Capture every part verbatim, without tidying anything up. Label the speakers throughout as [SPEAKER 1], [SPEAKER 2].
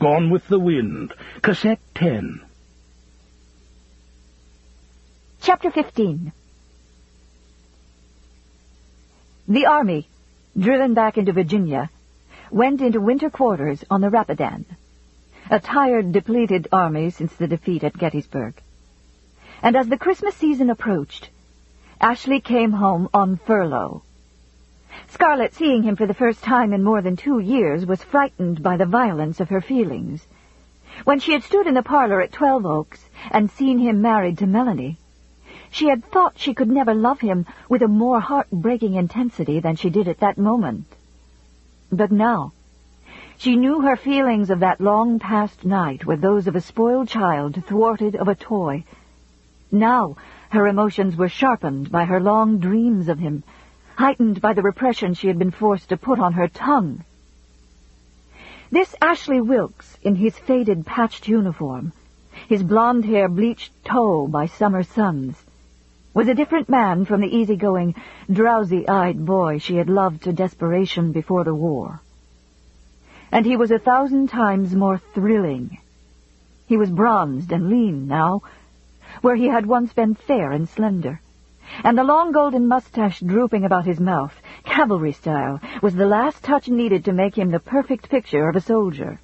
[SPEAKER 1] Gone with the Wind, Cassette ten.
[SPEAKER 2] Chapter fifteen. The army, driven back into Virginia, went into winter quarters on the Rapidan, a tired, depleted army since the defeat at Gettysburg. And as the Christmas season approached, Ashley came home on furlough. Scarlett, seeing him for the first time in more than two years, was frightened by the violence of her feelings. When she had stood in the parlor at Twelve Oaks and seen him married to Melanie, she had thought she could never love him with a more heart-breaking intensity than she did at that moment. But now, she knew her feelings of that long-past night were those of a spoiled child thwarted of a toy. Now, her emotions were sharpened by her long dreams of him, heightened by the repression she had been forced to put on her tongue. This Ashley Wilkes, in his faded, patched uniform, his blonde hair bleached tow by summer suns, was a different man from the easygoing, drowsy-eyed boy she had loved to desperation before the war. And he was a thousand times more thrilling. He was bronzed and lean now, where he had once been fair and slender, and the long golden mustache drooping about his mouth, cavalry style, was the last touch needed to make him the perfect picture of a soldier.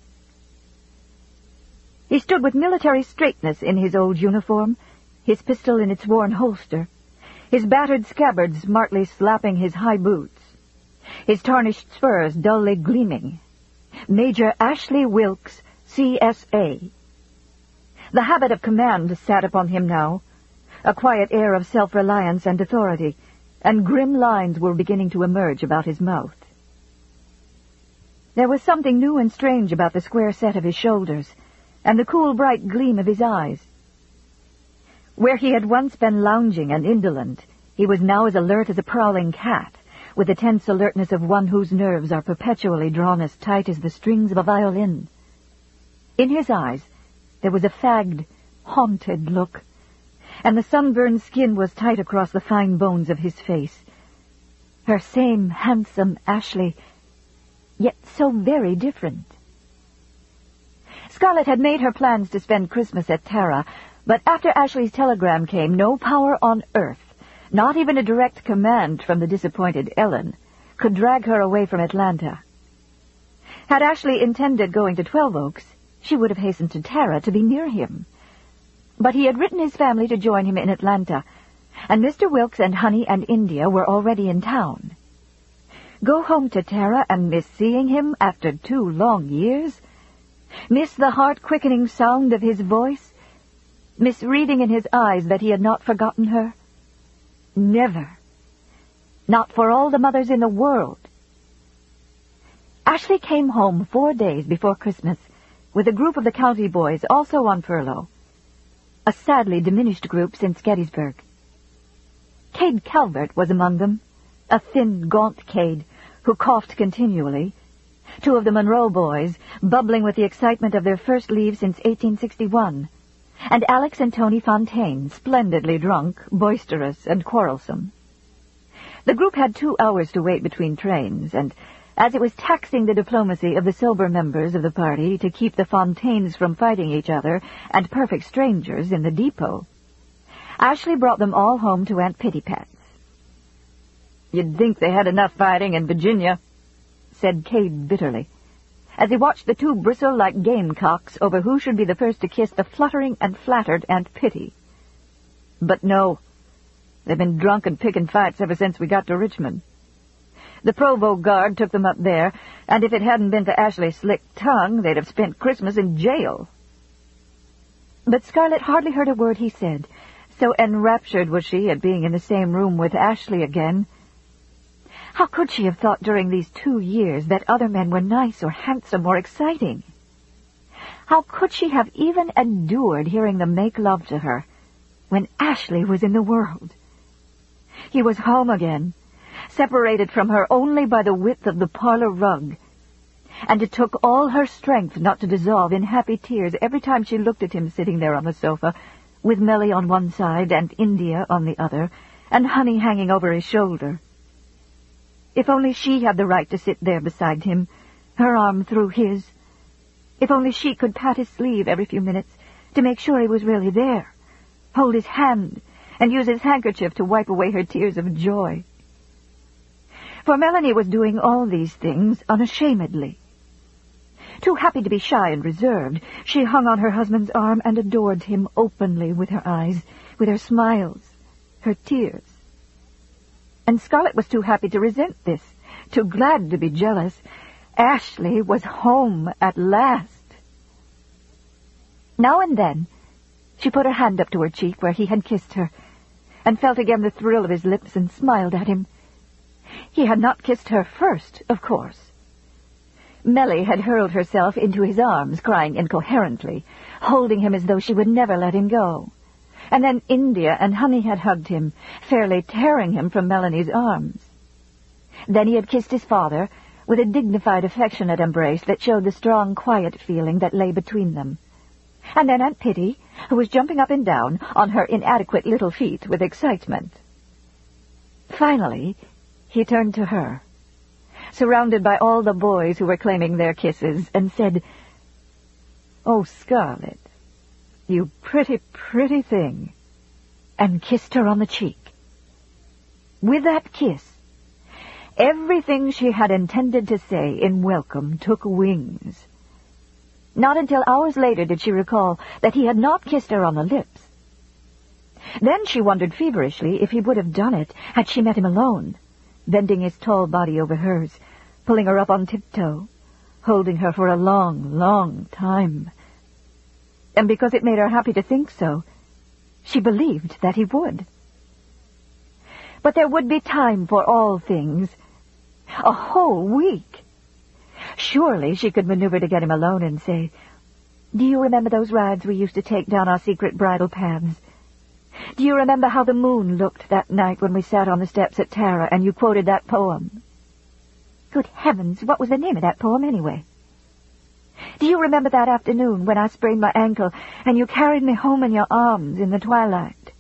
[SPEAKER 2] He stood with military straightness in his old uniform, his pistol in its worn holster, his battered scabbard smartly slapping his high boots, his tarnished spurs dully gleaming. Major Ashley Wilkes, C S A. The habit of command sat upon him now, a quiet air of self-reliance and authority, and grim lines were beginning to emerge about his mouth. There was something new and strange about the square set of his shoulders, and the cool, bright gleam of his eyes. Where he had once been lounging and indolent, he was now as alert as a prowling cat, with the tense alertness of one whose nerves are perpetually drawn as tight as the strings of a violin. In his eyes there was a fagged, haunted look, and the sunburned skin was tight across the fine bones of his face. Her same handsome Ashley, yet so very different. Scarlett had made her plans to spend Christmas at Tara, but after Ashley's telegram came, no power on earth, not even a direct command from the disappointed Ellen, could drag her away from Atlanta. Had Ashley intended going to Twelve Oaks, she would have hastened to Tara to be near him. But he had written his family to join him in Atlanta, and Mister Wilkes and Honey and India were already in town. Go home to Tara and miss seeing him after two long years? Miss the heart-quickening sound of his voice? Miss reading in his eyes that he had not forgotten her? Never. Not for all the mothers in the world. Ashley came home four days before Christmas with a group of the county boys also on furlough, a sadly diminished group since Gettysburg. Cade Calvert was among them, a thin, gaunt Cade who coughed continually, two of the Monroe boys, bubbling with the excitement of their first leave since eighteen sixty-one, and Alex and Tony Fontaine, splendidly drunk, boisterous, and quarrelsome. The group had two hours to wait between trains, and as it was taxing the diplomacy of the sober members of the party to keep the Fontaines from fighting each other and perfect strangers in the depot, Ashley brought them all home to Aunt Pittypat's. "You'd think they had enough fighting in Virginia," said Cade bitterly, as he watched the two bristle like gamecocks over who should be the first to kiss the fluttering and flattered Aunt Pitty. "But no, they've been drunk and picking fights ever since we got to Richmond. The Provo Guard took them up there, and if it hadn't been for Ashley's slick tongue, they'd have spent Christmas in jail." But Scarlett hardly heard a word he said, so enraptured was she at being in the same room with Ashley again. How could she have thought during these two years that other men were nice or handsome or exciting? How could she have even endured hearing them make love to her when Ashley was in the world? He was home again, separated from her only by the width of the parlor rug, and it took all her strength not to dissolve in happy tears every time she looked at him sitting there on the sofa, with Melly on one side and India on the other, and Honey hanging over his shoulder. If only she had the right to sit there beside him, her arm through his. If only she could pat his sleeve every few minutes to make sure he was really there, hold his hand, and use his handkerchief to wipe away her tears of joy. For Melanie was doing all these things unashamedly. Too happy to be shy and reserved, she hung on her husband's arm and adored him openly with her eyes, with her smiles, her tears. And Scarlett was too happy to resent this, too glad to be jealous. Ashley was home at last. Now and then, she put her hand up to her cheek where he had kissed her, and felt again the thrill of his lips and smiled at him. He had not kissed her first, of course. Mellie had hurled herself into his arms, crying incoherently, holding him as though she would never let him go. And then India and Honey had hugged him, fairly tearing him from Melanie's arms. Then he had kissed his father, with a dignified, affectionate embrace that showed the strong, quiet feeling that lay between them. And then Aunt Pitty, who was jumping up and down on her inadequate little feet with excitement. Finally, he turned to her, surrounded by all the boys who were claiming their kisses, and said, "Oh, Scarlett, you pretty, pretty thing," and kissed her on the cheek. With that kiss, everything she had intended to say in welcome took wings. Not until hours later did she recall that he had not kissed her on the lips. Then she wondered feverishly if he would have done it had she met him alone, bending his tall body over hers, pulling her up on tiptoe, holding her for a long, long time. And because it made her happy to think so, she believed that he would. But there would be time for all things. A whole week. Surely she could maneuver to get him alone and say, "Do you remember those rides we used to take down our secret bridle paths? Do you remember how the moon looked that night when we sat on the steps at Tara and you quoted that poem? Good heavens, what was the name of that poem anyway? Do you remember that afternoon when I sprained my ankle and you carried me home in your arms in the twilight?"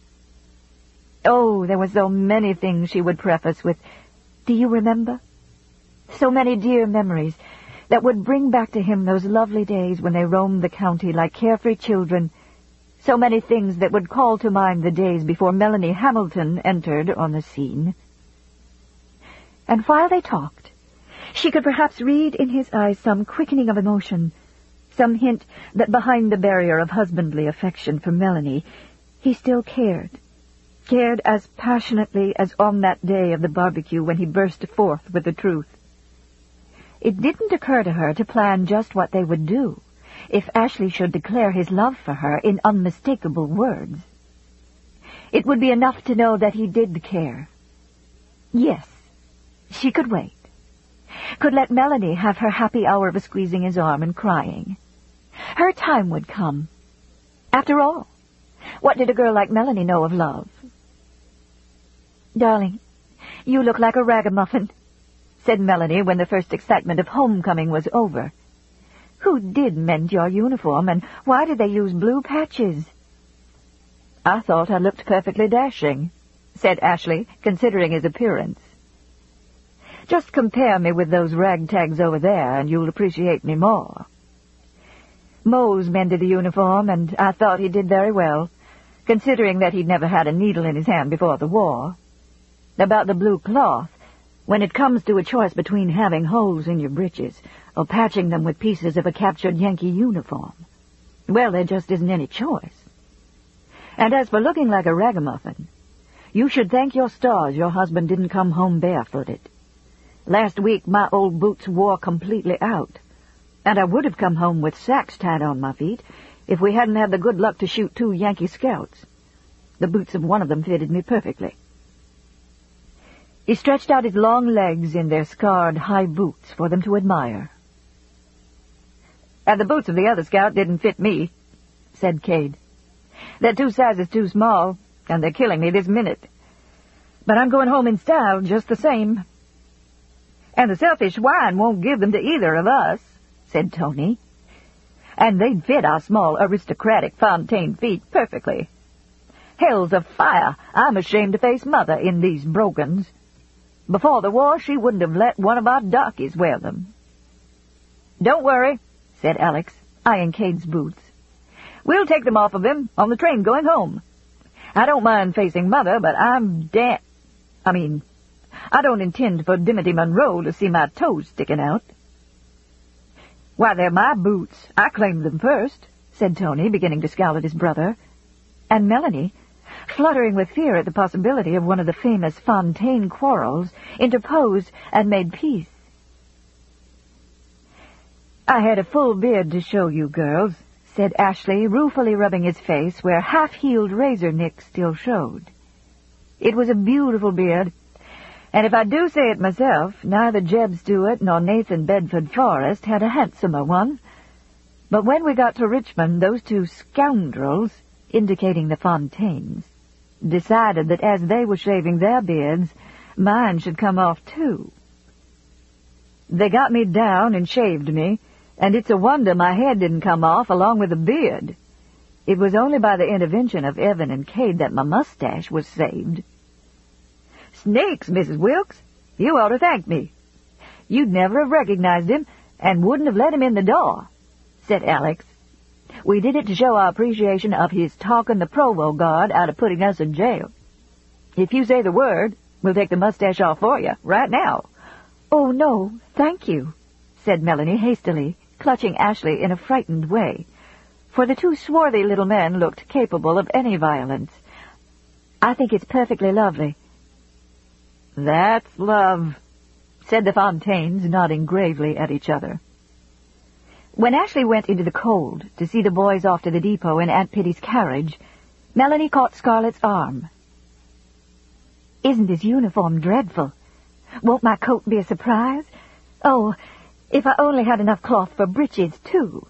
[SPEAKER 2] Oh, there were so many things she would preface with, "Do you remember?" So many dear memories that would bring back to him those lovely days when they roamed the county like carefree children. So many things that would call to mind the days before Melanie Hamilton entered on the scene. And while they talked, she could perhaps read in his eyes some quickening of emotion, some hint that behind the barrier of husbandly affection for Melanie, he still cared, cared as passionately as on that day of the barbecue when he burst forth with the truth. It didn't occur to her to plan just what they would do if Ashley should declare his love for her in unmistakable words. It would be enough to know that he did care. Yes, she could wait. Could let Melanie have her happy hour of squeezing his arm and crying. Her time would come. After all, what did a girl like Melanie know of love? "Darling, you look like a ragamuffin," said Melanie when the first excitement of homecoming was over. "Who did mend your uniform, and why did they use blue patches?" "I thought I looked perfectly dashing," said Ashley, considering his appearance. "Just compare me with those ragtags over there, and you'll appreciate me more." Mose mended the uniform, and I thought he did very well, considering that he'd never had a needle in his hand before the war. About the blue cloth, when it comes to a choice between having holes in your breeches or patching them with pieces of a captured Yankee uniform, well, there just isn't any choice. And as for looking like a ragamuffin, you should thank your stars your husband didn't come home barefooted. Last week my old boots wore completely out, and I would have come home with sacks tied on my feet if we hadn't had the good luck to shoot two Yankee scouts. The boots of one of them fitted me perfectly. He stretched out his long legs in their scarred high boots for them to admire. "And the boots of the other scout didn't fit me," said Cade. "They're two sizes too small, and they're killing me this minute. But I'm going home in style just the same." "And the selfish swine won't give them to either of us," said Tony. "And they'd fit our small, aristocratic Fontaine feet perfectly. Hells of fire, I'm ashamed to face Mother in these brogans. Before the war, she wouldn't have let one of our darkies wear them." "Don't worry," said Alex. eyeing Cade's boots.
[SPEAKER 3] "We'll take them off of him on the train going home. I don't mind facing Mother, but I'm da- I mean, I don't intend for Dimity Monroe to see my toes sticking out." "Why, they're my boots. I claimed them first," said Tony, beginning to scowl at his brother. And Melanie, fluttering with fear at the possibility of one of the famous Fontaine quarrels, interposed and made peace. "I had a full beard to show you, girls," said Ashley, ruefully rubbing his face where half-healed razor nicks still showed. "It was a beautiful beard, and if I do say it myself, neither Jeb Stewart nor Nathan Bedford Forrest had a handsomer one. But when we got to Richmond, those two scoundrels," indicating the Fontaines, "decided that as they were shaving their beards, mine should come off too. They got me down and shaved me, and it's a wonder my head didn't come off along with the beard. It was only by the intervention of Evan and Cade that my mustache was saved." "Snakes, Missus Wilkes, you ought to thank me. You'd never have recognized him and wouldn't have let him in the door," said Alex. "We did it to show our appreciation of his talking the Provost Guard out of putting us in jail. If you say the word, we'll take the mustache off for you, right now."
[SPEAKER 2] "Oh, no, thank you," said Melanie hastily, clutching Ashley in a frightened way, for the two swarthy little men looked capable of any violence. "I think it's perfectly lovely."
[SPEAKER 3] "That's love," said the Fontaines, nodding gravely at each other.
[SPEAKER 2] When Ashley went into the cold to see the boys off to the depot in Aunt Pitty's carriage, Melanie caught Scarlett's arm. "Isn't his uniform dreadful? Won't my coat be a surprise? Oh, if I only had enough cloth for breeches, too."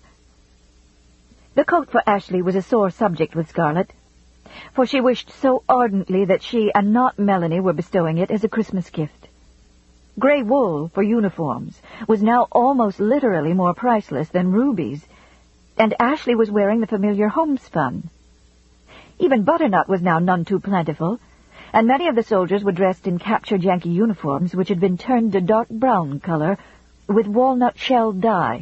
[SPEAKER 2] The coat for Ashley was a sore subject with Scarlett, for she wished so ardently that she and not Melanie were bestowing it as a Christmas gift. Gray wool for uniforms was now almost literally more priceless than rubies, and Ashley was wearing the familiar homespun. Even butternut was now none too plentiful, and many of the soldiers were dressed in captured Yankee uniforms which had been turned to dark brown color with walnut shell dye.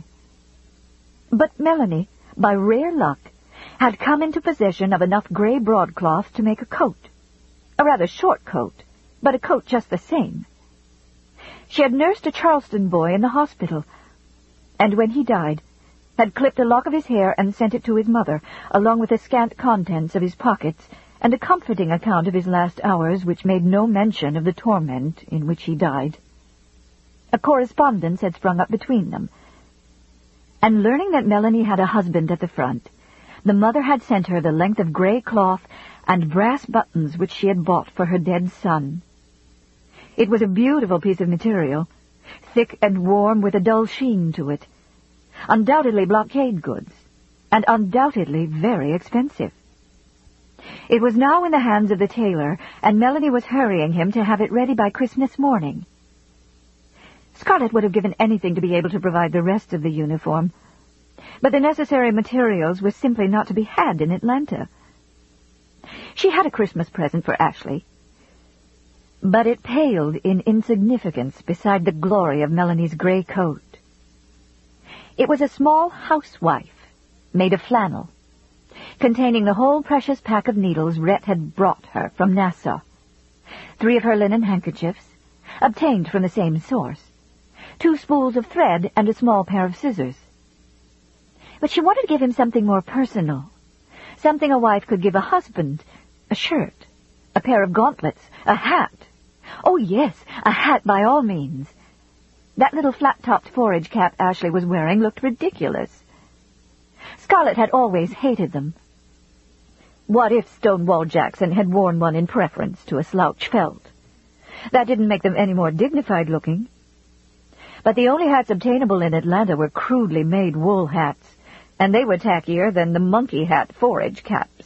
[SPEAKER 2] But Melanie, by rare luck, had come into possession of enough gray broadcloth to make a coat. A rather short coat, but a coat just the same. She had nursed a Charleston boy in the hospital, and when he died, had clipped a lock of his hair and sent it to his mother, along with the scant contents of his pockets, and a comforting account of his last hours which made no mention of the torment in which he died. A correspondence had sprung up between them, and learning that Melanie had a husband at the front, the mother had sent her the length of gray cloth and brass buttons which she had bought for her dead son. It was a beautiful piece of material, thick and warm with a dull sheen to it, undoubtedly blockade goods, and undoubtedly very expensive. It was now in the hands of the tailor, and Melanie was hurrying him to have it ready by Christmas morning. Scarlett would have given anything to be able to provide the rest of the uniform, but the necessary materials were simply not to be had in Atlanta. She had a Christmas present for Ashley, but it paled in insignificance beside the glory of Melanie's gray coat. It was a small housewife made of flannel, containing the whole precious pack of needles Rhett had brought her from Nassau, three of her linen handkerchiefs, obtained from the same source, two spools of thread, and a small pair of scissors. But she wanted to give him something more personal, something a wife could give a husband, a shirt, a pair of gauntlets, a hat. Oh, yes, a hat by all means. That little flat-topped forage cap Ashley was wearing looked ridiculous. Scarlett had always hated them. What if Stonewall Jackson had worn one in preference to a slouch felt? That didn't make them any more dignified looking. But the only hats obtainable in Atlanta were crudely made wool hats, and they were tackier than the monkey hat forage caps.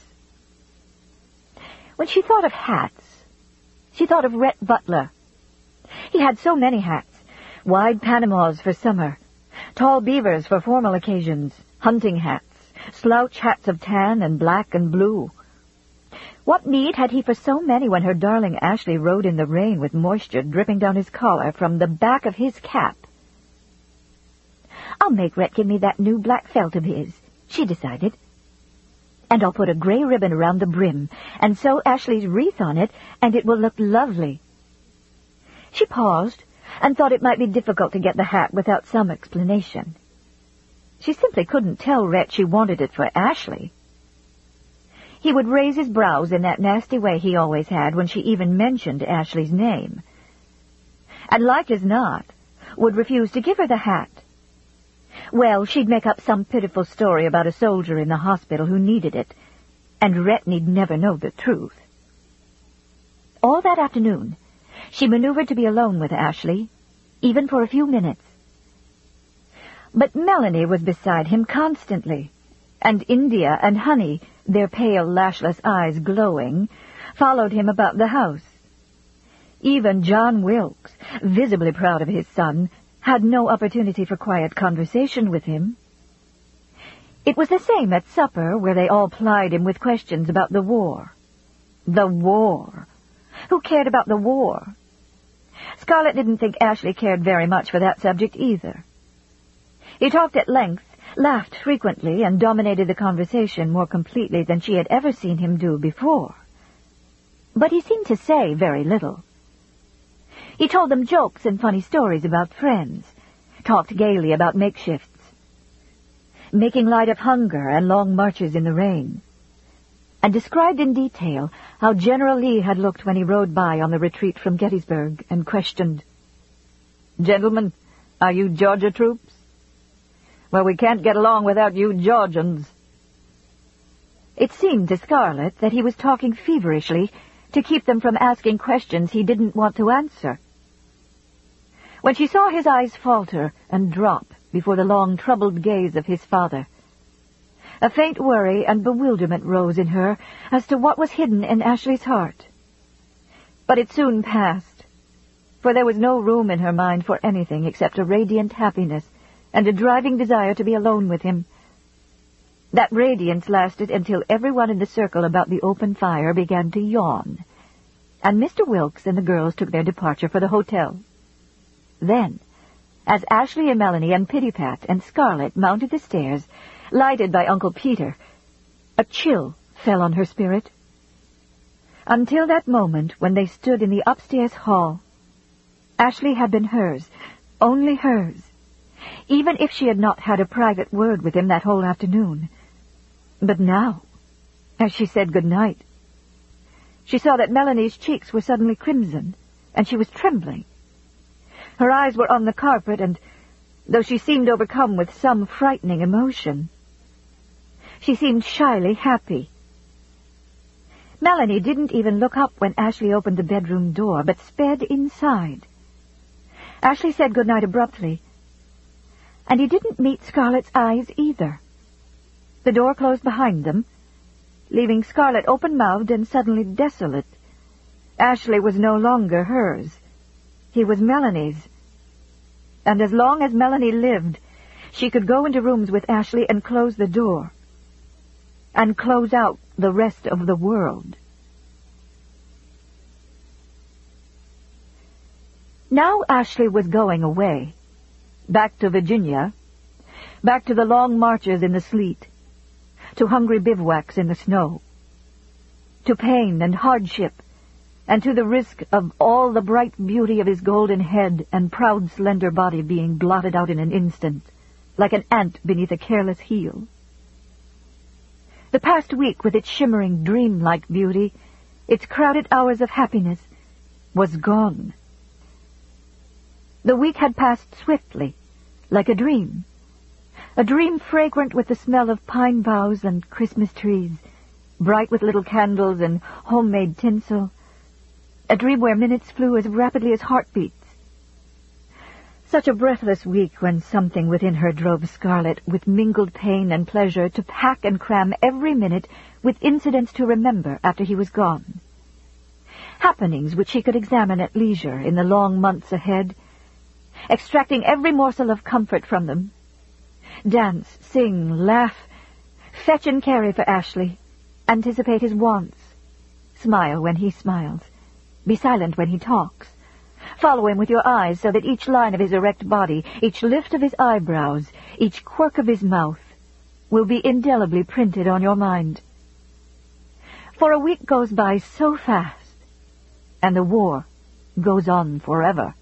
[SPEAKER 2] When she thought of hats, she thought of Rhett Butler. He had so many hats, wide Panamas for summer, tall beavers for formal occasions, hunting hats, slouch hats of tan and black and blue. What need had he for so many when her darling Ashley rode in the rain with moisture dripping down his collar from the back of his cap? I'll make Rhett give me that new black felt of his, she decided. And I'll put a gray ribbon around the brim, and sew Ashley's wreath on it, and it will look lovely. She paused, and thought it might be difficult to get the hat without some explanation. She simply couldn't tell Rhett she wanted it for Ashley. He would raise his brows in that nasty way he always had when she even mentioned Ashley's name, and like as not, would refuse to give her the hat. Well, she'd make up some pitiful story about a soldier in the hospital who needed it, and Rhett need never know the truth. All that afternoon, she maneuvered to be alone with Ashley, even for a few minutes. But Melanie was beside him constantly, and India and Honey, their pale, lashless eyes glowing, followed him about the house. Even John Wilkes, visibly proud of his son, had no opportunity for quiet conversation with him. It was the same at supper, where they all plied him with questions about the war. The war! Who cared about the war? Scarlett didn't think Ashley cared very much for that subject either. He talked at length, laughed frequently, and dominated the conversation more completely than she had ever seen him do before. But he seemed to say very little. He told them jokes and funny stories about friends, talked gaily about makeshifts, making light of hunger and long marches in the rain, and described in detail how General Lee had looked when he rode by on the retreat from Gettysburg and questioned, "Gentlemen, are you Georgia troops? Well, we can't get along without you Georgians." It seemed to Scarlett that he was talking feverishly to keep them from asking questions he didn't want to answer. When she saw his eyes falter and drop before the long, troubled gaze of his father, a faint worry and bewilderment rose in her as to what was hidden in Ashley's heart. But it soon passed, for there was no room in her mind for anything except a radiant happiness and a driving desire to be alone with him. That radiance lasted until everyone in the circle about the open fire began to yawn, and Mister Wilkes and the girls took their departure for the hotel. Then, as Ashley and Melanie and Pitty-Pat and Scarlett mounted the stairs, lighted by Uncle Peter, a chill fell on her spirit. Until that moment when they stood in the upstairs hall, Ashley had been hers, only hers, even if she had not had a private word with him that whole afternoon. But now, as she said good night, she saw that Melanie's cheeks were suddenly crimson, and she was trembling. Her eyes were on the carpet, and, though she seemed overcome with some frightening emotion, she seemed shyly happy. Melanie didn't even look up when Ashley opened the bedroom door, but sped inside. Ashley said good night abruptly, and he didn't meet Scarlett's eyes either. The door closed behind them, leaving Scarlett open-mouthed and suddenly desolate. Ashley was no longer hers. He was Melanie's. And as long as Melanie lived, she could go into rooms with Ashley and close the door, and close out the rest of the world. Now Ashley was going away, back to Virginia, back to the long marches in the sleet, to hungry bivouacs in the snow, to pain and hardship, and to the risk of all the bright beauty of his golden head and proud slender body being blotted out in an instant, like an ant beneath a careless heel. The past week, with its shimmering, dream-like beauty, its crowded hours of happiness, was gone. The week had passed swiftly, like a dream, a dream fragrant with the smell of pine boughs and Christmas trees, bright with little candles and homemade tinsel, a dream where minutes flew as rapidly as heartbeats. Such a breathless week when something within her drove Scarlett, with mingled pain and pleasure, to pack and cram every minute with incidents to remember after he was gone. Happenings which she could examine at leisure in the long months ahead, extracting every morsel of comfort from them. Dance, sing, laugh, fetch and carry for Ashley, anticipate his wants, smile when he smiles, be silent when he talks, Follow him with your eyes so that each line of his erect body, each lift of his eyebrows, each quirk of his mouth will be indelibly printed on your mind. For a week goes by so fast, and the war goes on forever.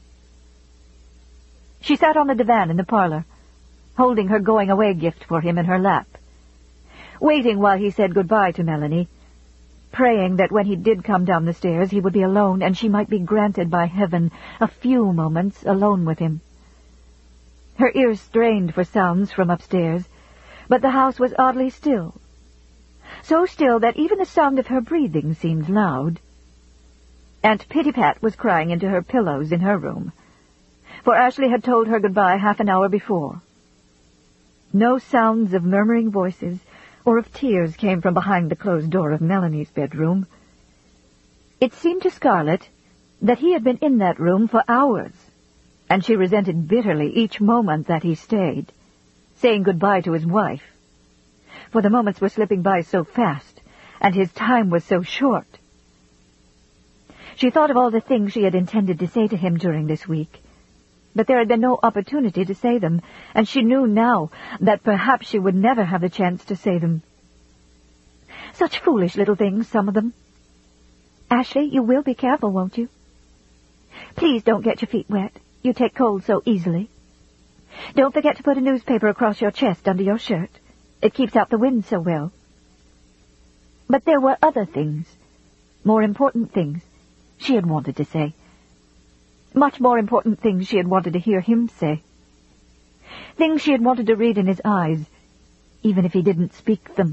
[SPEAKER 2] She sat on the divan in the parlor, holding her going-away gift for him in her lap, waiting while he said goodbye to Melanie, praying that when he did come down the stairs he would be alone and she might be granted by heaven a few moments alone with him. Her ears strained for sounds from upstairs, but the house was oddly still, so still that even the sound of her breathing seemed loud. Aunt Pitty-Pat was crying into her pillows in her room, for Ashley had told her goodbye half an hour before. No sounds of murmuring voices or of tears came from behind the closed door of Melanie's bedroom. It seemed to Scarlett that he had been in that room for hours, and she resented bitterly each moment that he stayed, saying goodbye to his wife, for the moments were slipping by so fast, and his time was so short. She thought of all the things she had intended to say to him during this week, but there had been no opportunity to say them, and she knew now that perhaps she would never have the chance to say them. Such foolish little things, some of them. Ashley, you will be careful, won't you? Please don't get your feet wet. You take cold so easily. Don't forget to put a newspaper across your chest under your shirt. It keeps out the wind so well. But there were other things, more important things, she had wanted to say. Much more important things she had wanted to hear him say. Things she had wanted to read in his eyes, even if he didn't speak them.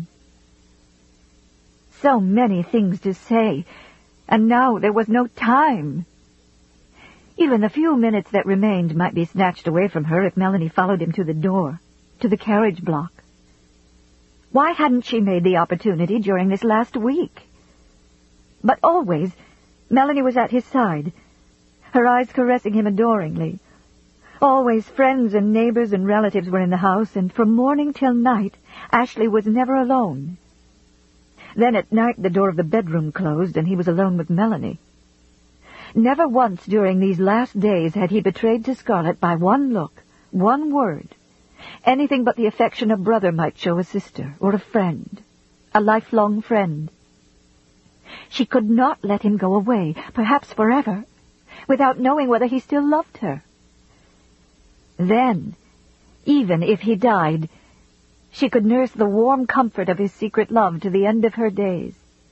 [SPEAKER 2] So many things to say, and now there was no time. Even the few minutes that remained might be snatched away from her if Melanie followed him to the door, to the carriage block. Why hadn't she made the opportunity during this last week? But always, Melanie was at his side, her eyes caressing him adoringly. Always friends and neighbors and relatives were in the house, and from morning till night, Ashley was never alone. Then at night the door of the bedroom closed, and he was alone with Melanie. Never once during these last days had he betrayed to Scarlett by one look, one word, anything but the affection a brother might show a sister, or a friend, a lifelong friend. She could not let him go away, perhaps forever, without knowing whether he still loved her. Then, even if he died, she could nurse the warm comfort of his secret love to the end of her days.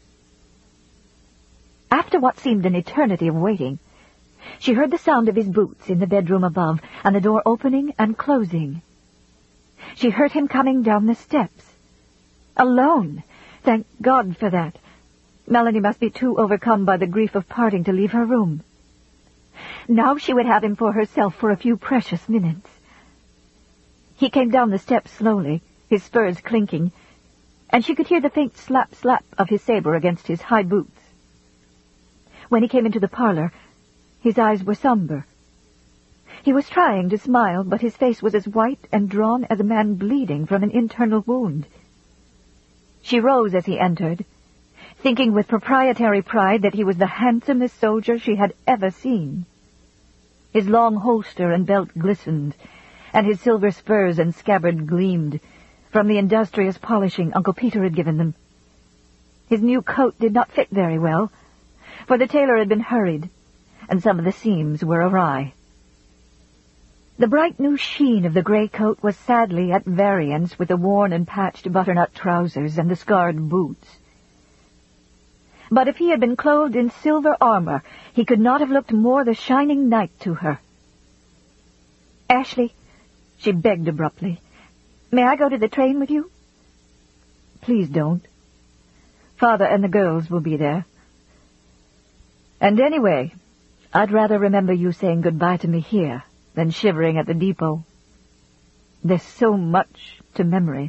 [SPEAKER 2] After what seemed an eternity of waiting, she heard the sound of his boots in the bedroom above, and the door opening and closing. She heard him coming down the steps. Alone! Thank God for that. Melanie must be too overcome by the grief of parting to leave her room. Now she would have him for herself for a few precious minutes. He came down the steps slowly, his spurs clinking, and she could hear the faint slap-slap of his saber against his high boots. When he came into the parlor, his eyes were somber. He was trying to smile, but his face was as white and drawn as a man bleeding from an internal wound. She rose as he entered, thinking with proprietary pride that he was the handsomest soldier she had ever seen. His long holster and belt glistened, and his silver spurs and scabbard gleamed from the industrious polishing Uncle Peter had given them. His new coat did not fit very well, for the tailor had been hurried, and some of the seams were awry. The bright new sheen of the gray coat was sadly at variance with the worn and patched butternut trousers and the scarred boots. But if he had been clothed in silver armor, he could not have looked more the shining knight to her. "Ashley," she begged abruptly, "may I go to the train with you?" "Please don't. Father and the girls will be there. And anyway, I'd rather remember you saying goodbye to me here than shivering at the depot. There's so much to memories."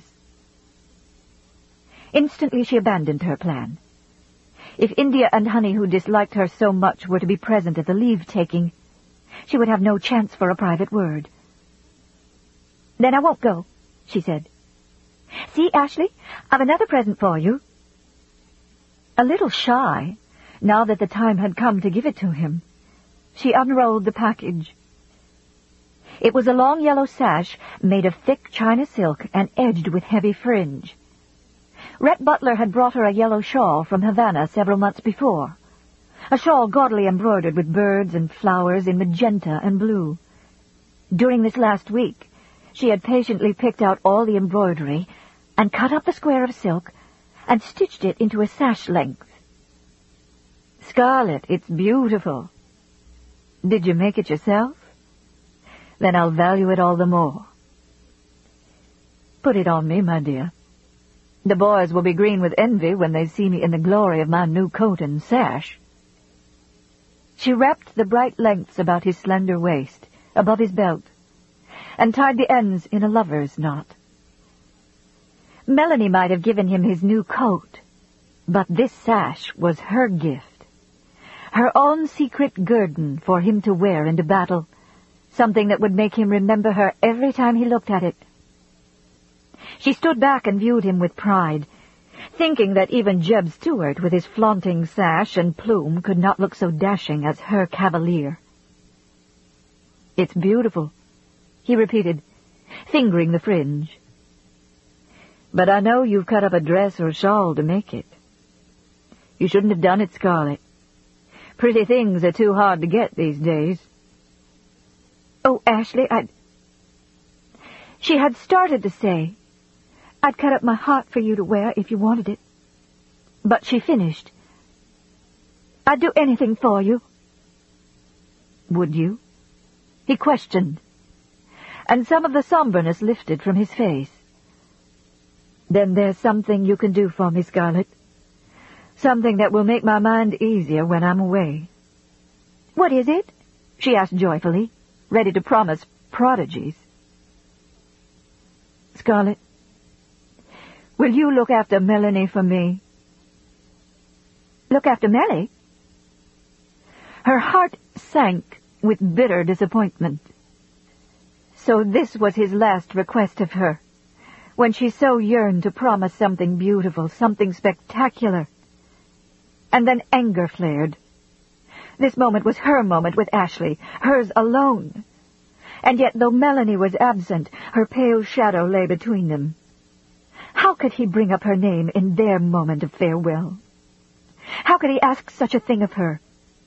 [SPEAKER 2] Instantly she abandoned her plan. If India and Honey, who disliked her so much, were to be present at the leave-taking, she would have no chance for a private word. "Then I won't go," she said. "See, Ashley, I've another present for you." A little shy, now that the time had come to give it to him, She unrolled the package. It was a long yellow sash made of thick China silk and edged with heavy fringe. Rhett Butler had brought her a yellow shawl from Havana several months before, a shawl gaudily embroidered with birds and flowers in magenta and blue. During this last week, she had patiently picked out all the embroidery and cut up the square of silk and stitched it into a sash length. "Scarlet, it's beautiful." "Did you make it yourself? Then I'll value it all the more." "Put it on me, my dear. The boys will be green with envy when they see me in the glory of my new coat and sash." She wrapped the bright lengths about his slender waist, above his belt, and tied the ends in a lover's knot. Melanie might have given him his new coat, but this sash was her gift, her own secret guerdon for him to wear into battle, something that would make him remember her every time he looked at it. She stood back and viewed him with pride, thinking that even Jeb Stuart, with his flaunting sash and plume, could not look so dashing as her cavalier. "It's beautiful," he repeated, fingering the fringe. "But I know you've cut up a dress or a shawl to make it. You shouldn't have done it, Scarlet. Pretty things are too hard to get these days." "Oh, Ashley, I'd..." She had started to say, "I'd cut up my heart for you to wear if you wanted it." But she finished, "I'd do anything for you." "Would you?" he questioned, and some of the somberness lifted from his face. "Then there's something you can do for me, Scarlet. Something that will make my mind easier when I'm away." "What is it?" she asked joyfully, ready to promise prodigies. "Scarlet, will you look after Melanie for me?" "Look after Mellie?" Her heart sank with bitter disappointment. So this was his last request of her, when she so yearned to promise something beautiful, something spectacular. And then anger flared. This moment was her moment with Ashley, hers alone. And yet, though Melanie was absent, her pale shadow lay between them. How could he bring up her name in their moment of farewell? How could he ask such a thing of her?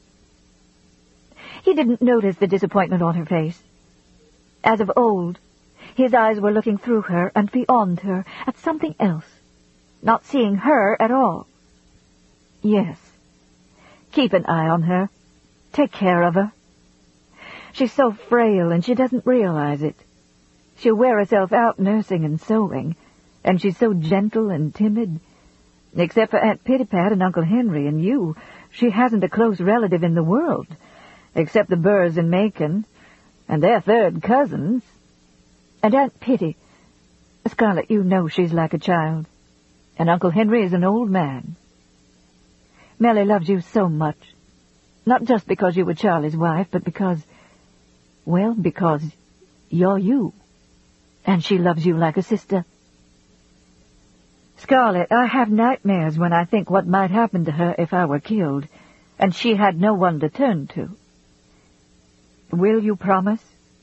[SPEAKER 2] He didn't notice the disappointment on her face. As of old, his eyes were looking through her and beyond her at something else, not seeing her at all. Yes, keep an eye on her. Take care of her. She's so frail and she doesn't realize it. She'll wear herself out nursing and sewing, and she's so gentle and timid. Except for Aunt Pittypat and Uncle Henry and you, she hasn't a close relative in the world, except the Burrs in Macon, and they're third cousins. And Aunt Pitty, Scarlet, you know she's like a child, and Uncle Henry is an old man. Mellie loves you so much, not just because you were Charlie's wife, but because, well, because you're you, and she loves you like a sister. Scarlet, I have nightmares when I think what might happen to her if I were killed, and she had no one to turn to. Will you promise?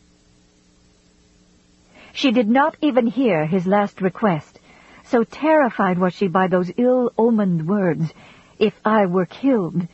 [SPEAKER 2] She did not even hear his last request, so terrified was she by those ill-omened words, "if I were killed."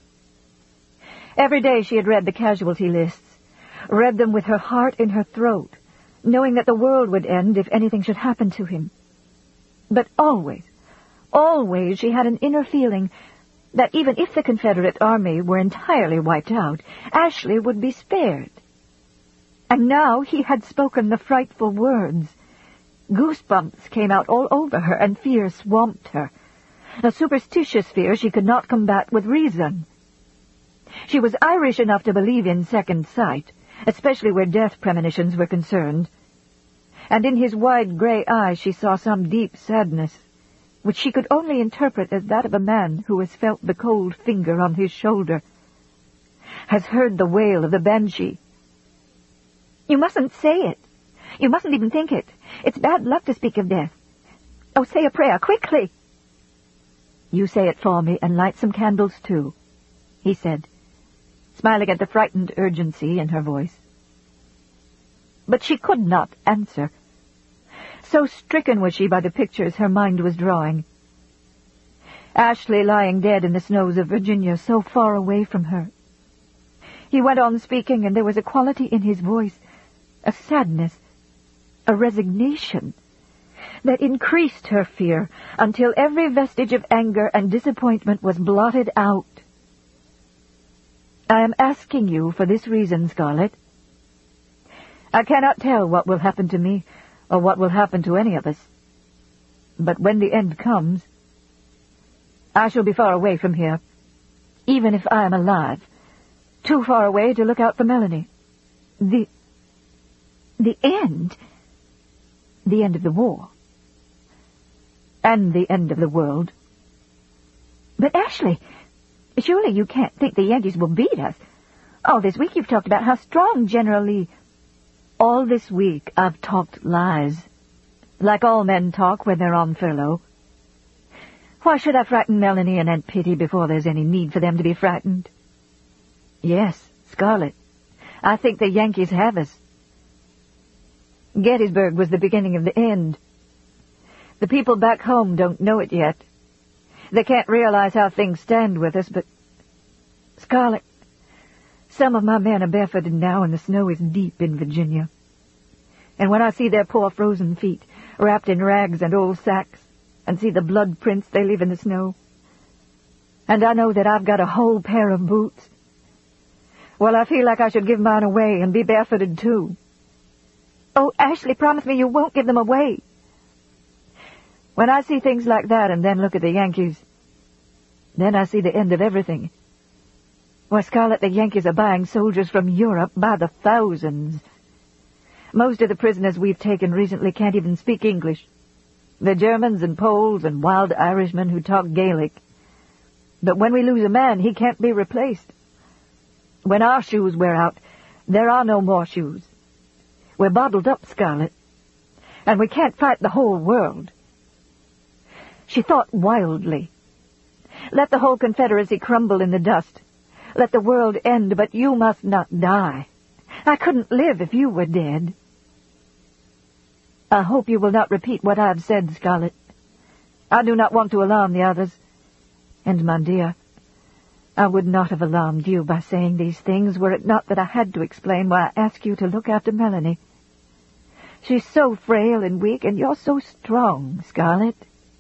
[SPEAKER 2] Every day she had read the casualty lists, read them with her heart in her throat, knowing that the world would end if anything should happen to him. But always, always she had an inner feeling that even if the Confederate army were entirely wiped out, Ashley would be spared. And now he had spoken the frightful words. Goosebumps came out all over her, and fear swamped her. A superstitious fear she could not combat with reason. She was Irish enough to believe in second sight, especially where death premonitions were concerned. And in his wide gray eyes she saw some deep sadness, which she could only interpret as that of a man who has felt the cold finger on his shoulder, has heard the wail of the banshee. "You mustn't say it. You mustn't even think it. It's bad luck to speak of death. Oh, say a prayer, quickly." "You say it for me, and light some candles, too," he said.
[SPEAKER 3] smiling at the frightened urgency in her voice. But she could not answer. So stricken was she by the pictures her mind was drawing. Ashley lying dead in the snows of Virginia, so far away from her. He went on speaking, and there was a quality in his voice, a sadness, a resignation, that increased her fear until every vestige of anger and disappointment was blotted out. I am asking you for this reason, Scarlett. I cannot tell what will happen to me, or what will happen to any of us. But when the end comes, I shall be far away from here, even if I am alive, too far away to look out for Melanie. The... the end? The end of the war. And the end of the world. But, Ashley, surely you can't think the Yankees will beat us. All this week you've talked about how strong General Lee... All this week I've talked lies, like all men talk when they're on furlough. Why should I frighten Melanie and Aunt Pitty before there's any need for them to be frightened? Yes, Scarlett, I think the Yankees have us. Gettysburg was the beginning of the end. The people back home don't know it yet. They can't realize how things stand with us, but... Scarlett, some of my men are barefooted now, and the snow is deep in Virginia. And when I see their poor frozen feet, wrapped in rags and old sacks, and see the blood prints they leave in the snow, and I know that I've got a whole pair of boots, well, I feel like I should give mine away and be barefooted too. Oh, Ashley, promise me you won't give them away. When I see things like that and then look at the Yankees, then I see the end of everything. Why, Scarlett, the Yankees are buying soldiers from Europe by the thousands. Most of the prisoners we've taken recently can't even speak English. They're Germans and Poles and wild Irishmen who talk Gaelic. But when we lose a man, he can't be replaced. When our shoes wear out, there are no more shoes. We're bottled up, Scarlett, and we can't fight the whole world. She thought wildly. Let the whole Confederacy crumble in the dust. Let the world end, but you must not die. I couldn't live if you were dead. I hope you will not repeat what I have said, Scarlett. I do not want to alarm the others. And, my dear, I would not have alarmed you by saying these things were it not that I had to explain why I asked you to look after Melanie. She's so frail and weak, and you're so strong, Scarlett.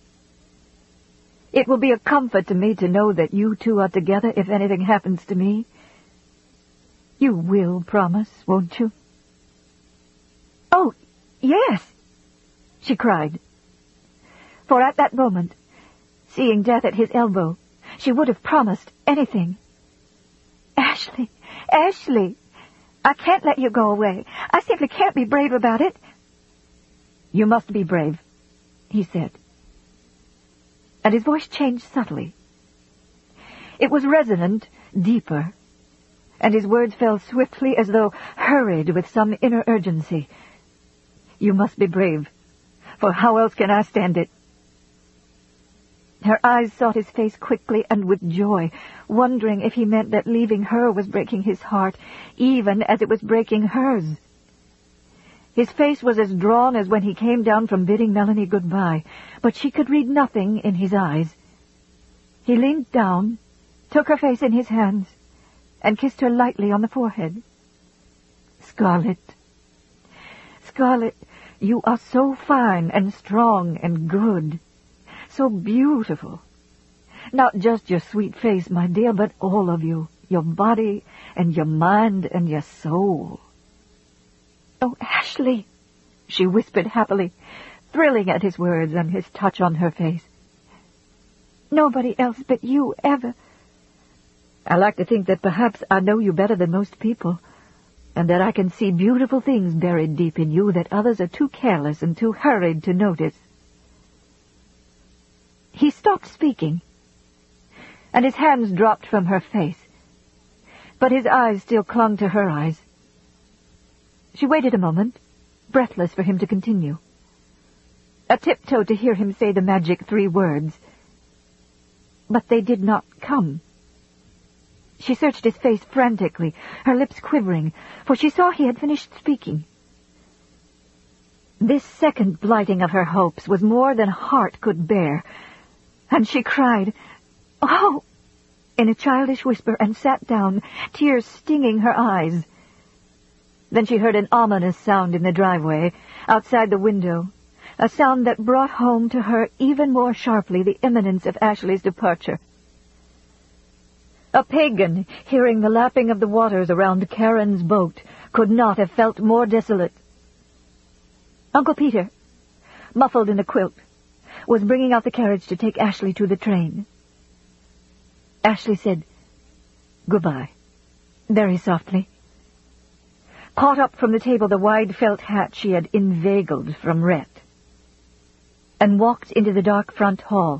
[SPEAKER 3] It will be a comfort to me to know that you two are together if anything happens to me. You will promise, won't you? Oh, yes, she cried. For at that moment, seeing death at his elbow, she would have promised anything. Ashley, Ashley, I can't let you go away. I simply can't be brave about it. You must be brave, he said. And his voice changed subtly. It was resonant, deeper, and his words fell swiftly as though hurried with some inner urgency. You must be brave, for how else can I stand it? Her eyes sought his face quickly and with joy, wondering if he meant that leaving her was breaking his heart, even as it was breaking hers. His face was as drawn as when he came down from bidding Melanie goodbye, but she could read nothing in his eyes. He leaned down, took her face in his hands, and kissed her lightly on the forehead. Scarlett, Scarlett, you are so fine and strong and good, so beautiful. Not just your sweet face, my dear, but all of you, your body and your mind and your soul. Oh, Ashley, she whispered happily, thrilling at his words and his touch on her face. Nobody else but you ever. I like to think that perhaps I know you better than most people, and that I can see beautiful things buried deep in you that others are too careless and too hurried to notice. He stopped speaking, and his hands dropped from her face, but his eyes still clung to her eyes. She waited a moment, breathless for him to continue, a tiptoe to hear him say the magic three words. But they did not come. She searched his face frantically, her lips quivering, for she saw he had finished speaking. This second blighting of her hopes was more than heart could bear, and she cried, "Oh!" in a childish whisper, and sat down, tears stinging her eyes. Then she heard an ominous sound in the driveway, outside the window, a sound that brought home to her even more sharply the imminence of Ashley's departure. A pagan, hearing the lapping of the waters around Karen's boat, could not have felt more desolate. Uncle Peter, muffled in a quilt, was bringing out the carriage to take Ashley to the train. Ashley said, "Goodbye," very softly, caught up from the table the wide felt hat she had inveigled from Rhett, and walked into the dark front hall.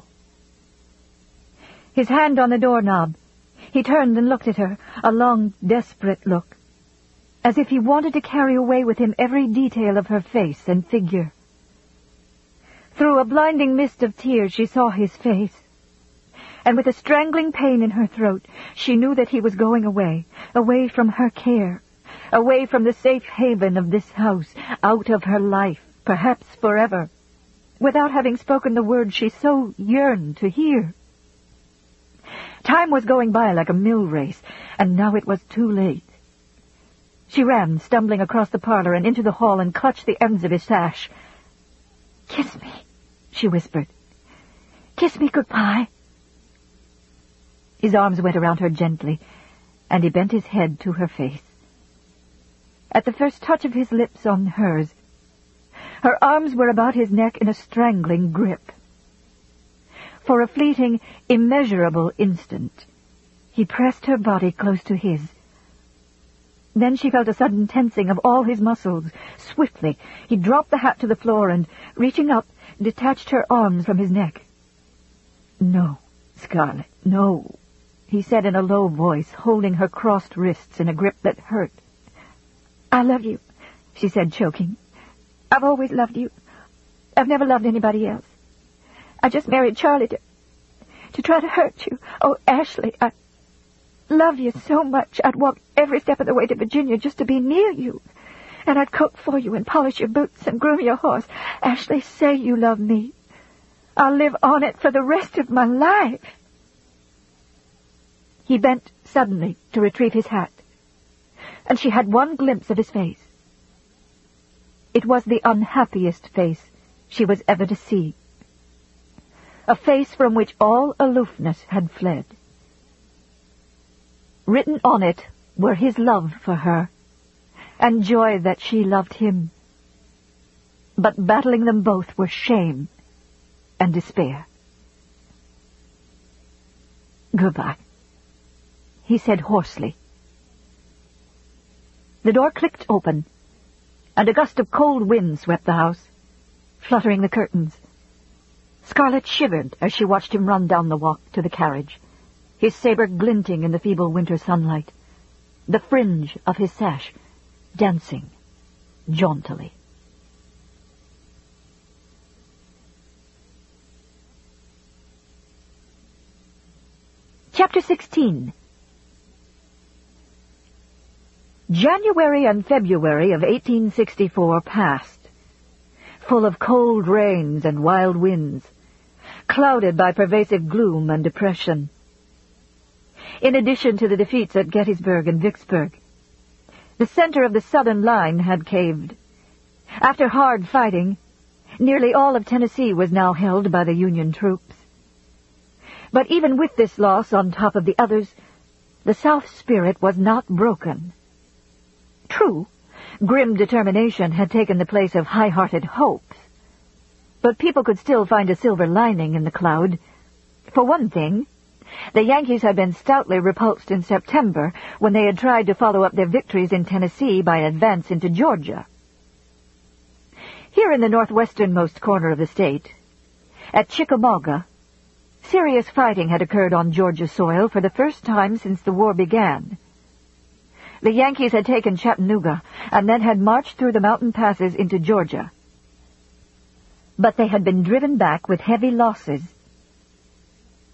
[SPEAKER 3] His hand on the doorknob, he turned and looked at her, a long, desperate look, as if he wanted to carry away with him every detail of her face and figure. Through a blinding mist of tears she saw his face, and with a strangling pain in her throat, she knew that he was going away, away from her care, away from the safe haven of this house, out of her life, perhaps forever, without having spoken the words she so yearned to hear. Time was going by like a mill race, and now it was too late. She ran, stumbling across the parlor and into the hall, and clutched the ends of his sash. "Kiss me," she whispered. "Kiss me goodbye." His arms went around her gently, and he bent his head to her face. At the first touch of his lips on hers, her arms were about his neck in a strangling grip. For a fleeting, immeasurable instant, he pressed her body close to his. Then she felt a sudden tensing of all his muscles. Swiftly, he dropped the hat to the floor and, reaching up, detached her arms from his neck. "No, Scarlett, no," he said in a low voice, holding her crossed wrists in a grip that hurt. "I love you," she said, choking. "I've always loved you. I've never loved anybody else. I just married Charlie to, to try to hurt you. Oh, Ashley, I love you so much. I'd walk every step of the way to Virginia just to be near you. And I'd cook for you and polish your boots and groom your horse. Ashley, say you love me. I'll live on it for the rest of my life." He bent suddenly to retrieve his hat, and she had one glimpse of his face. It was the unhappiest face she was ever to see. A face from which all aloofness had fled. Written on it were his love for her, and joy that she loved him. But battling them both were shame and despair. "Goodbye," he said hoarsely. The door clicked open, and a gust of cold wind swept the house, fluttering the curtains. Scarlett shivered as she watched him run down the walk to the carriage, his saber glinting in the feeble winter sunlight, the fringe of his sash dancing jauntily. Chapter sixteen. January and February of eighteen sixty-four passed, full of cold rains and wild winds, clouded by pervasive gloom and depression. In addition to the defeats at Gettysburg and Vicksburg, the center of the Southern line had caved. After hard fighting, nearly all of Tennessee was now held by the Union troops. But even with this loss on top of the others, the South's spirit was not broken. True, grim determination had taken the place of high-hearted hopes, but people could still find a silver lining in the cloud. For one thing, the Yankees had been stoutly repulsed in September when they had tried to follow up their victories in Tennessee by an advance into Georgia. Here in the northwesternmost corner of the state, at Chickamauga, serious fighting had occurred on Georgia soil for the first time since the war began. The Yankees had taken Chattanooga and then had marched through the mountain passes into Georgia. But they had been driven back with heavy losses.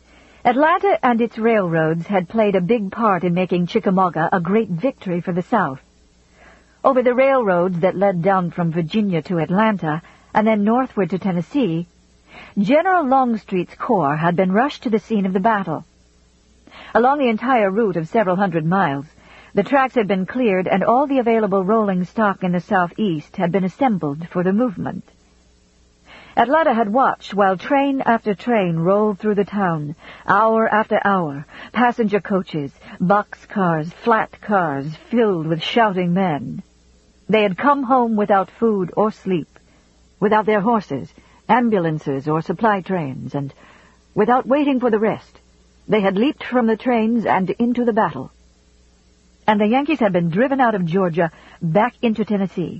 [SPEAKER 3] Atlanta and its railroads had played a big part in making Chickamauga a great victory for the South. Over the railroads that led down from Virginia to Atlanta and then northward to Tennessee, General Longstreet's corps had been rushed to the scene of the battle. Along the entire route of several hundred miles, the tracks had been cleared and all the available rolling stock in the southeast had been assembled for the movement. Atlanta had watched while train after train rolled through the town, hour after hour, passenger coaches, box cars, flat cars filled with shouting men. They had come home without food or sleep, without their horses, ambulances, or supply trains, and without waiting for the rest. They had leaped from the trains and into the battle. And the Yankees had been driven out of Georgia back into Tennessee.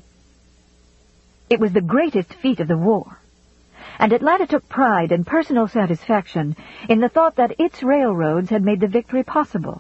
[SPEAKER 3] It was the greatest feat of the war, and Atlanta took pride and personal satisfaction in the thought that its railroads had made the victory possible.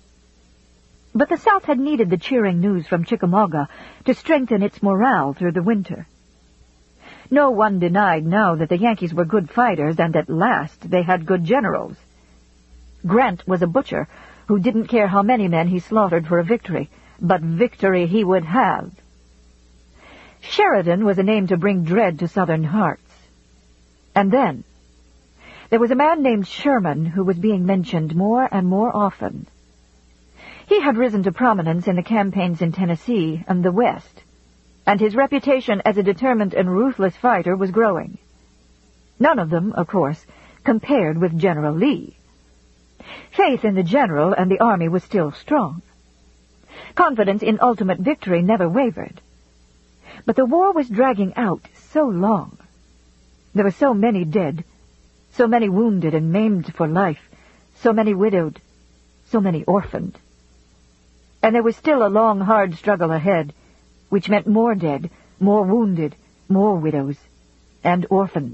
[SPEAKER 3] But the South had needed the cheering news from Chickamauga to strengthen its morale through the winter. No one denied now that the Yankees were good fighters, and at last they had good generals. Grant was a butcher who didn't care how many men he slaughtered for a victory, but victory he would have. Sheridan was a name to bring dread to Southern hearts. And then, there was a man named Sherman who was being mentioned more and more often. He had risen to prominence in the campaigns in Tennessee and the West, and his reputation as a determined and ruthless fighter was growing. None of them, of course, compared with General Lee. Faith in the general and the army was still strong. Confidence in ultimate victory never wavered. But the war was dragging out so long. There were so many dead, so many wounded and maimed for life, so many widowed, so many orphaned. And there was still a long, hard struggle ahead, which meant more dead, more wounded, more widows, and orphans.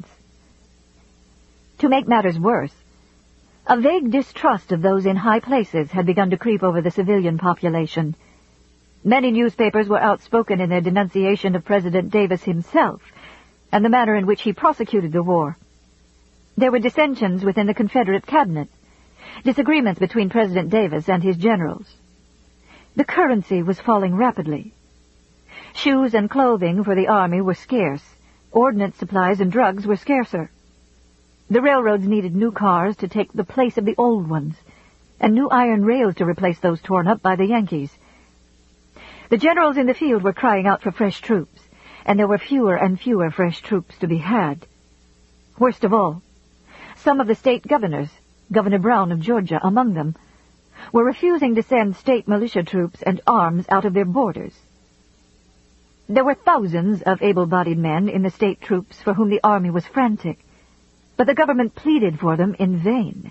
[SPEAKER 3] To make matters worse, a vague distrust of those in high places had begun to creep over the civilian population. Many newspapers were outspoken in their denunciation of President Davis himself and the manner in which he prosecuted the war. There were dissensions within the Confederate cabinet, disagreements between President Davis and his generals. The currency was falling rapidly. Shoes and clothing for the army were scarce. Ordnance supplies and drugs were scarcer. The railroads needed new cars to take the place of the old ones, and new iron rails to replace those torn up by the Yankees. The generals in the field were crying out for fresh troops, and there were fewer and fewer fresh troops to be had. Worst of all, some of the state governors, Governor Brown of Georgia among them, were refusing to send state militia troops and arms out of their borders. There were thousands of able-bodied men in the state troops for whom the army was frantic, but the government pleaded for them in vain.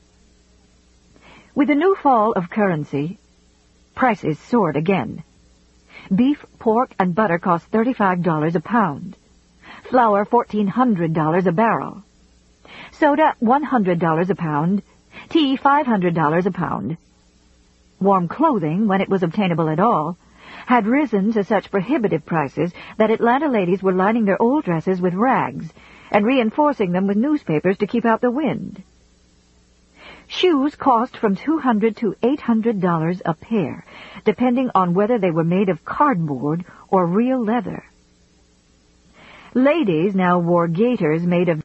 [SPEAKER 3] With the new fall of currency, prices soared again. Beef, pork, and butter cost thirty-five dollars a pound. Flour, fourteen hundred dollars a barrel. Soda, one hundred dollars a pound. Tea, five hundred dollars a pound. Warm clothing, when it was obtainable at all, had risen to such prohibitive prices that Atlanta ladies were lining their old dresses with rags and reinforcing them with newspapers to keep out the wind. Shoes cost from two hundred to eight hundred dollars a pair, depending on whether they were made of cardboard or real leather. Ladies now wore gaiters made of